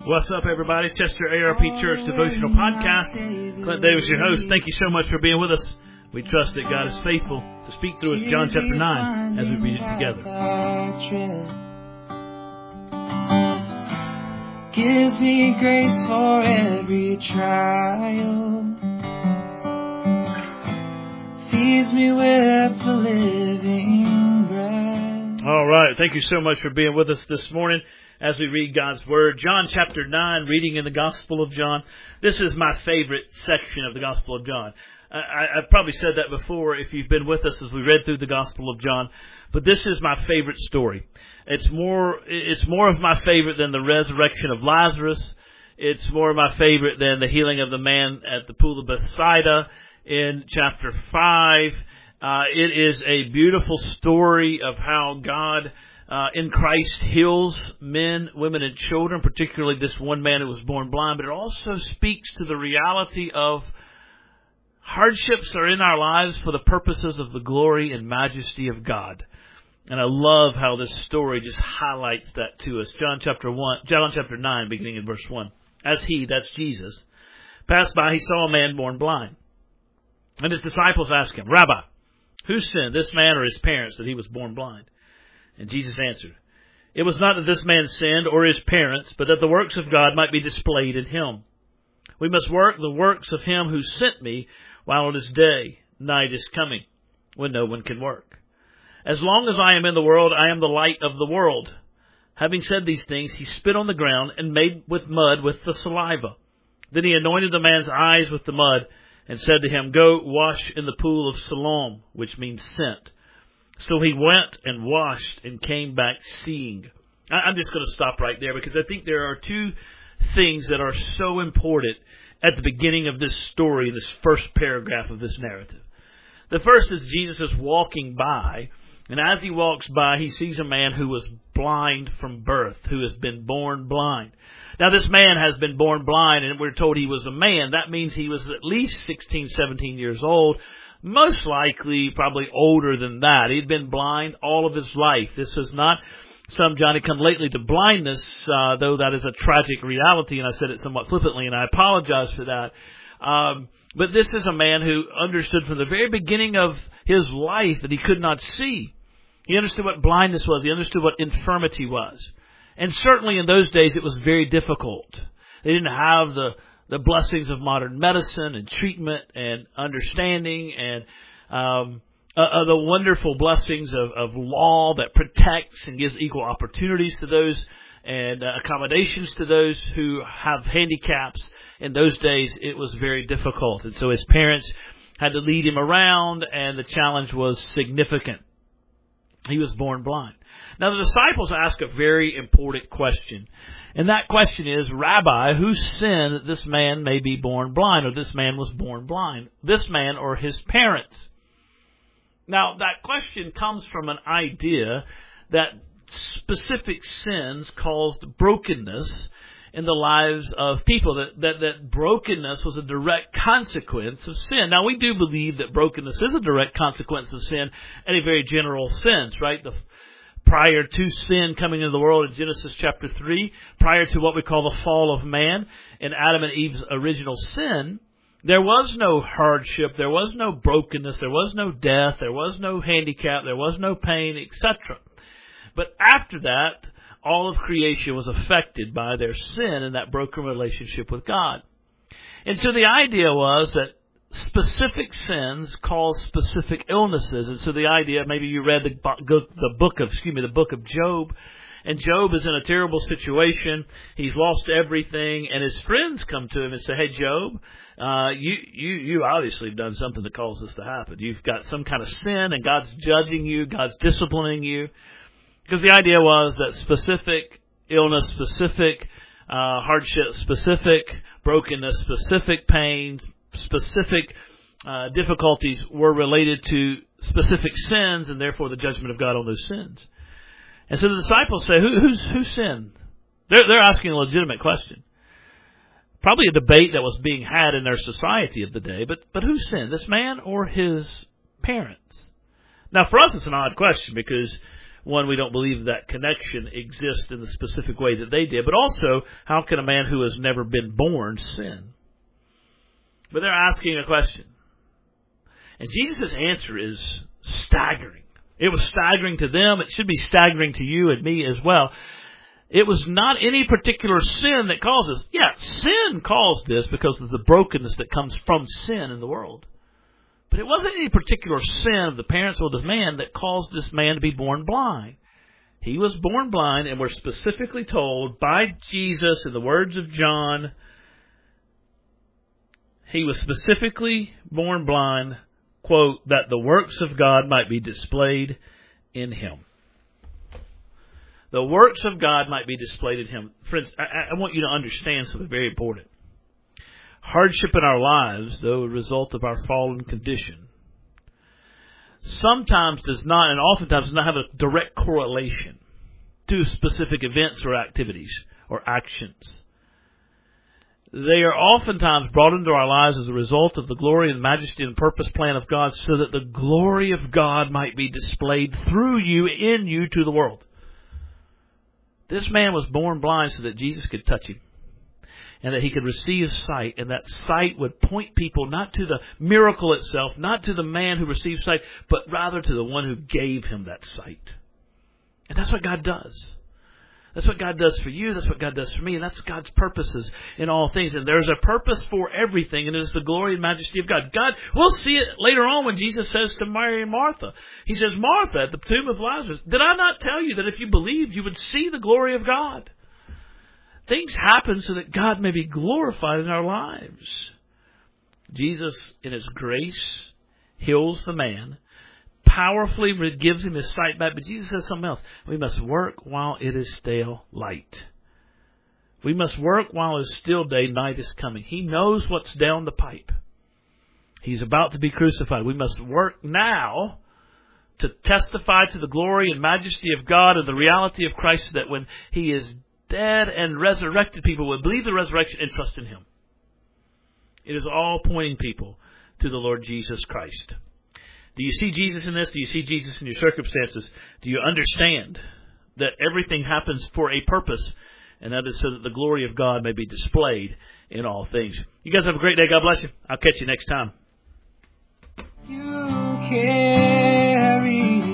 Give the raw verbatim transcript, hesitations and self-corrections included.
What's up, everybody? Chester A R P Church Devotional Podcast. Clint Davis, your host. Thank you so much for being with us. We trust that God is faithful to speak through us, John chapter nine, as we read it together. Gives me grace for every trial. Feeds me with the living bread. All right. Thank you so much for being with us this morning as we read God's Word. John chapter nine, reading in the Gospel of John. This is my favorite section of the Gospel of John. I, I've probably said that before if you've been with us as we read through the Gospel of John, but this is my favorite story. It's more, it's more of my favorite than the resurrection of Lazarus. It's more of my favorite than the healing of the man at the pool of Bethsaida in chapter five. Uh, it is a beautiful story of how God Uh, in Christ heals men, women, and children, particularly this one man who was born blind. But it also speaks to the reality of hardships are in our lives for the purposes of the glory and majesty of God. And I love how this story just highlights that to us. John chapter one, John chapter nine, beginning in verse one. As he, that's Jesus, passed by, he saw a man born blind. And his disciples asked him, Rabbi, who sinned, this man or his parents, that he was born blind? And Jesus answered, it was not that this man sinned or his parents, but that the works of God might be displayed in him. We must work the works of him who sent me while it is day. Night is coming when no one can work. As long as I am in the world, I am the light of the world. Having said these things, he spit on the ground and made with mud with the saliva. Then he anointed the man's eyes with the mud and said to him, go wash in the pool of Siloam, which means sent. So he went and washed and came back seeing. I'm just going to stop right there because I think there are two things that are so important at the beginning of this story, this first paragraph of this narrative. The first is Jesus is walking by, and as he walks by, he sees a man who was blind from birth, who has been born blind. Now, this man has been born blind, and we're told he was a man. That means he was at least sixteen, seventeen years old. Most likely, probably older than that. He'd been blind all of his life. This was not some Johnny-come-lately to blindness, uh, though that is a tragic reality, and I said it somewhat flippantly, and I apologize for that. Um, but this is a man who understood from the very beginning of his life that he could not see. He understood what blindness was. He understood what infirmity was. And certainly in those days, it was very difficult. They didn't have the the blessings of modern medicine and treatment and understanding and um, uh, the wonderful blessings of, of law that protects and gives equal opportunities to those and uh, accommodations to those who have handicaps. In those days, it was very difficult. And so his parents had to lead him around, and the challenge was significant. He was born blind. Now, the disciples ask a very important question. And that question is, Rabbi, who sinned that this man may be born blind, or this man was born blind? This man or his parents? Now, that question comes from an idea that specific sins caused brokenness in the lives of people, that, that, that brokenness was a direct consequence of sin. Now, we do believe that brokenness is a direct consequence of sin in a very general sense, right? The Prior to sin coming into the world in Genesis chapter three, prior to what we call the fall of man and Adam and Eve's original sin, there was no hardship, there was no brokenness, there was no death, there was no handicap, there was no pain, et cetera. But after that, all of creation was affected by their sin and that broken relationship with God. And so the idea was that specific sins cause specific illnesses. And so the idea, maybe you read the, the book of, excuse me, the book of Job, and Job is in a terrible situation. He's lost everything, and his friends come to him and say, hey, Job, uh, you, you, you obviously have done something that caused this to happen. You've got some kind of sin, and God's judging you, God's disciplining you. Because the idea was that specific illness, specific uh, hardship, specific brokenness, specific pains, specific uh, difficulties were related to specific sins, and therefore the judgment of God on those sins. And so the disciples say, who, who's, who sinned? They're, they're asking a legitimate question. Probably a debate that was being had in their society of the day, but, but who sinned, this man or his parents? Now, for us, it's an odd question because One, we don't believe that connection exists in the specific way that they did. But also, how can a man who has never been born sin? But they're asking a question. And Jesus' answer is staggering. It was staggering to them. It should be staggering to you and me as well. It was not any particular sin that caused this. Yeah, sin caused this because of the brokenness that comes from sin in the world. But it wasn't any particular sin of the parents or the man that caused this man to be born blind. He was born blind, and we're specifically told by Jesus, in the words of John, he was specifically born blind, quote, that the works of God might be displayed in him. The works of God might be displayed in him. Friends, I, I want you to understand something very important. Hardship in our lives, though a result of our fallen condition, sometimes does not, and oftentimes does not have a direct correlation to specific events or activities or actions. They are oftentimes brought into our lives as a result of the glory and majesty and purpose plan of God, so that the glory of God might be displayed through you, in you, to the world. This man was born blind so that Jesus could touch him, and that he could receive sight, and that sight would point people not to the miracle itself, not to the man who received sight, but rather to the one who gave him that sight. And that's what God does. That's what God does for you. That's what God does for me. And that's God's purposes in all things. And there's a purpose for everything, and it is the glory and majesty of God. God, we'll see it later on when Jesus says to Mary and Martha. He says, Martha, at the tomb of Lazarus, did I not tell you that if you believed, you would see the glory of God? Things happen so that God may be glorified in our lives. Jesus, in His grace, heals the man, powerfully gives him his sight back. But Jesus says something else. We must work while it is still light. We must work while it is still day. Night is coming. He knows what's down the pipe. He's about to be crucified. We must work now to testify to the glory and majesty of God and the reality of Christ, that when He is dead and resurrected, people will believe the resurrection and trust in Him. It is all pointing people to the Lord Jesus Christ. Do you see Jesus in this? Do you see Jesus in your circumstances? Do you understand that everything happens for a purpose, and that is so that the glory of God may be displayed in all things? You guys have a great day. God bless you. I'll catch you next time. You carry